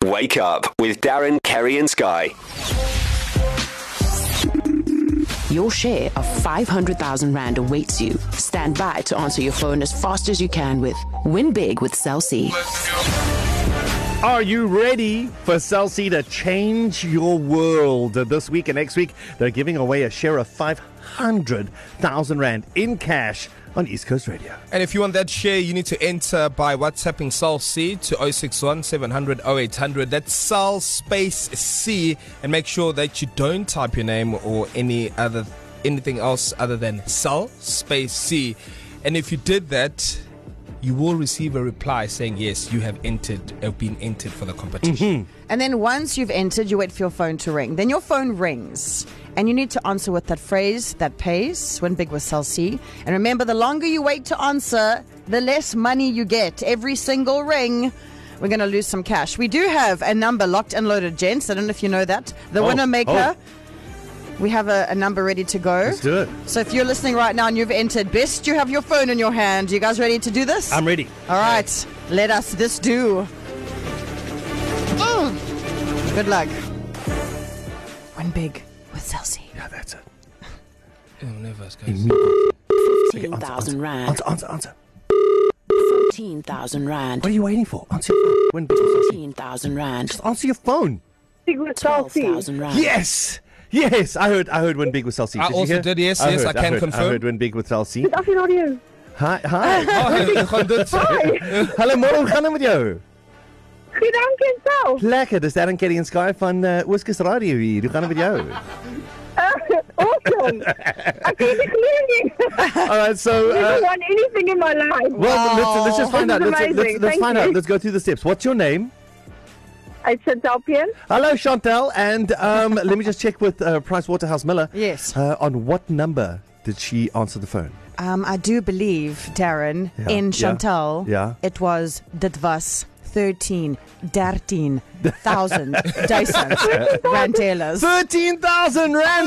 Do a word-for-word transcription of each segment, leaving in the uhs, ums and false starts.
Wake up with Darren, Kerry and Sky. Your share of five hundred thousand Rand awaits you. Stand by to answer your phone as fast as you can with Win Big with Cell C. Are you ready for Cell C to change your world? This week and next week, they're giving away a share of five hundred thousand Rand in cash on East Coast Radio. And if you want that share, you need to enter by WhatsApping Cell C to zero six one seven hundred oh eight hundred. That's Cell space C, and make sure that you don't type your name or any other anything else other than Cell space C. And if you did that, you will receive a reply saying yes, you have entered, have been entered for the competition. Mm-hmm. And then once you've entered, you wait for your phone to ring. Then your phone rings, and you need to answer with that phrase that pays. Win Big with Cell C. And remember, the longer you wait to answer, the less money you get. Every single ring, we're going to lose some cash. We do have a number locked and loaded, gents. I don't know if you know that. The oh, winner maker. Oh. We have a, a number ready to go. Let's do it. So if you're listening right now and you've entered, best you have your phone in your hand. You guys ready to do this? I'm ready. All right. Let us this do. Mm. Good luck. Win Big with Cell C. Yeah, that's it. Oh, never, guys. fifteen thousand Rand. Answer, answer, answer. fourteen thousand Rand. What are you waiting for? Answer your phone. Win Big with Cell C. fifteen thousand Rand. Just answer your phone. twelve thousand Rand. Yes! Yes, I heard I heard Win Big with Cell C. I did you also hear? did, yes, I yes, heard, I can heard, confirm. I heard Win Big with Cell C. Af en audio. Hi, hi. Hi. Hallo, môre, hoe gaan dit met jou? Goed, dank en self. Lekker, dis Darren, Kerry en Sky van uh, Ooskus Radio hier. Hoe gaan dit met jou? Uh, awesome. I can't believe it. All right, so I never uh, won anything in my life. well, let's, let's just find This out. is Let's, let's, amazing. let's Thank find you. out. Let's go through the steps. What's your name? It's Chantal Pian. Hello, Chantal, and um, let me just check with uh, PricewaterhouseMiller. Yes. Uh, on what number did she answer the phone? Um, I do believe, Darren, Yeah, in yeah, Chantal, yeah. it was dit was thirteen, dertien thousand duizend randtelers. Thirteen thousand rand,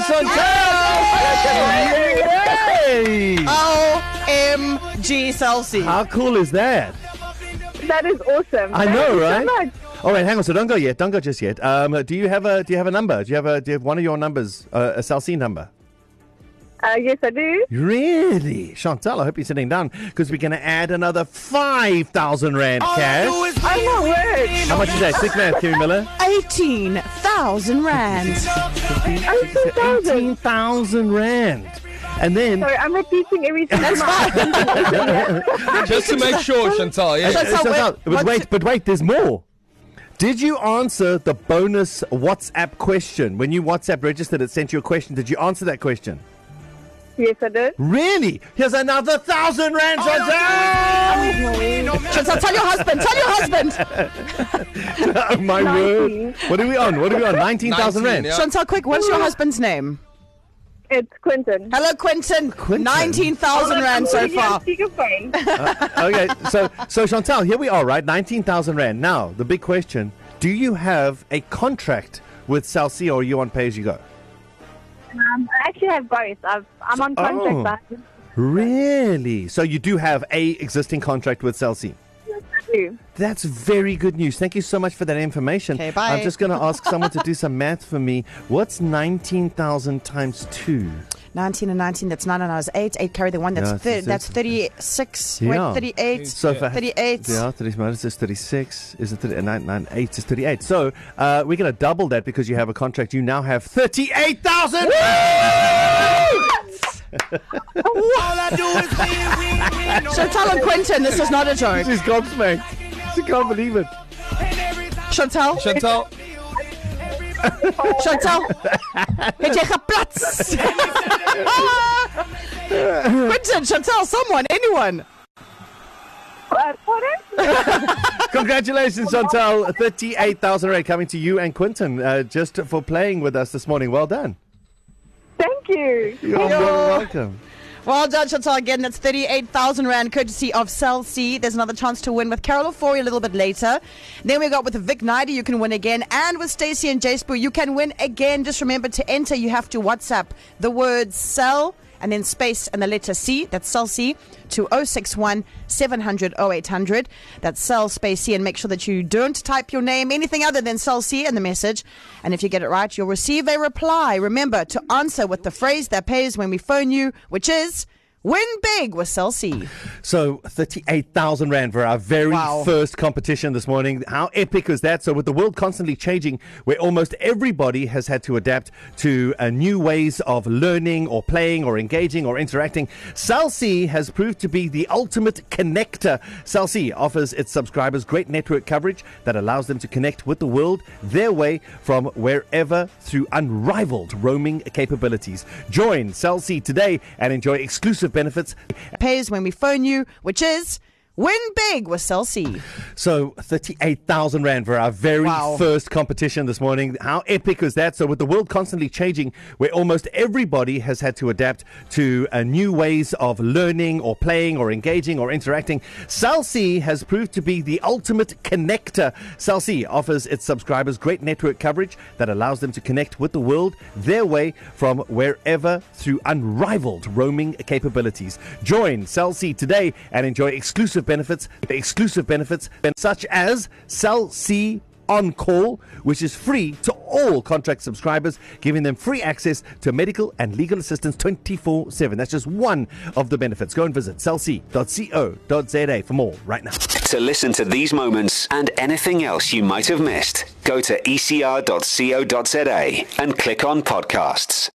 Chantal! Yay! O M G Cell C. How cool is that? That is awesome. I Thank know, you so right? much. All right, hang on. So don't go yet. Don't go just yet. Um, do you have a Do you have a number? Do you have a Do you have one of your numbers? Uh, a Cell C number? Uh, yes, I do. Really, Chantal? I hope you're sitting down because we're going to add another five thousand rand cash. Oh my word. How much is that? Quick math, Kerry Miller. eighteen thousand rand. Eighteen thousand rand. And then. Sorry, I'm repeating everything. That's fine. Just to make sure, Chantal, yeah. Chantal, Chantal, wait, but what's- wait, but wait, there's more. Did you answer the bonus WhatsApp question? When you WhatsApp registered, it sent you a question. Did you answer that question? Yes, I did. Really? Here's another thousand rand, Chantal! Chantal, tell your husband. Tell your husband. Oh, my nineteen. word. What are we on? What are we on? nineteen thousand rand. Yeah. Chantal, quick, what's your husband's name? It's Quentin. Hello, Quentin. Quentin? nineteen thousand rand so far. Speakerphone. Okay, so so Chantal, here we are, right? nineteen thousand rand. Now, the big question, do you have a contract with Cell C or are you on pay-as-you-go? Um, I actually have both. I've, I'm on contract. Oh. but Really? So you do have a existing contract with Cell C? I do. That's very good news. Thank you so much for that information. Okay, bye. I'm just going to ask someone to do some math for me. What's nineteen thousand times two? nineteen and nineteen, that's nine and I was eight. eight carry the one, that's Yeah, thir- it's- that's it's- thirty-six. Yeah. Wait, thirty-eight. So for thirty-eight. Yeah, thirty minus is thirty-six. Is it thirty, nine, nine, eight is thirty-eight. So uh, we're going to double that because you have a contract. You now have thirty-eight thousand. Chantal and Quentin, this is not a joke. She's gobsmacked. She can't believe it. Chantal, Chantal, Chantal, het jy geplats? Quentin, Chantal, someone, anyone. Uh, pardon? Congratulations, Chantal. thirty-eight thousand rand coming to you and Quentin uh, just for playing with us this morning. Well done. Thank you. You're more than welcome. Well done, Chantal. Again, that's thirty-eight thousand rand courtesy of Cell C. There's another chance to win with Carol Ofori a little bit later. Then we got with Vic Nida, you can win again. And with Stacey and J Spoo, you can win again. Just remember to enter, you have to WhatsApp the word Cell and then space and the letter C, that's Cell C, to oh six one, seven hundred, oh eight hundred. That's Cell space C, and make sure that you don't type your name, anything other than Cell C in the message. And if you get it right, you'll receive a reply. Remember to answer with the phrase that pays when we phone you, which is win big with Cell C. So thirty-eight thousand rand for our very Wow. first competition this morning. How epic was that? So with the world constantly changing, where almost everybody has had to adapt to uh, new ways of learning or playing or engaging or interacting, Cell C has proved to be the ultimate connector. Cell C offers its subscribers great network coverage that allows them to connect with the world their way from wherever through unrivaled roaming capabilities. Join Cell C today and enjoy exclusive benefits. Pays when we phone you, which is win big with Cell C. So thirty-eight thousand rand for our very Wow. first competition this morning. How epic was that? So with the world constantly changing, where almost everybody has had to adapt to uh, new ways of learning or playing or engaging or interacting, Cell C has proved to be the ultimate connector. Cell C offers its subscribers great network coverage that allows them to connect with the world their way from wherever through unrivaled roaming capabilities. Join Cell C today and enjoy exclusive benefits, exclusive benefits such as Cell C On Call, which is free to all contract subscribers, giving them free access to medical and legal assistance twenty-four seven. That's just one of the benefits. Go and visit cell c dot co dot za for more right now. To listen to these moments and anything else you might have missed, go to e c r dot co dot za and click on podcasts.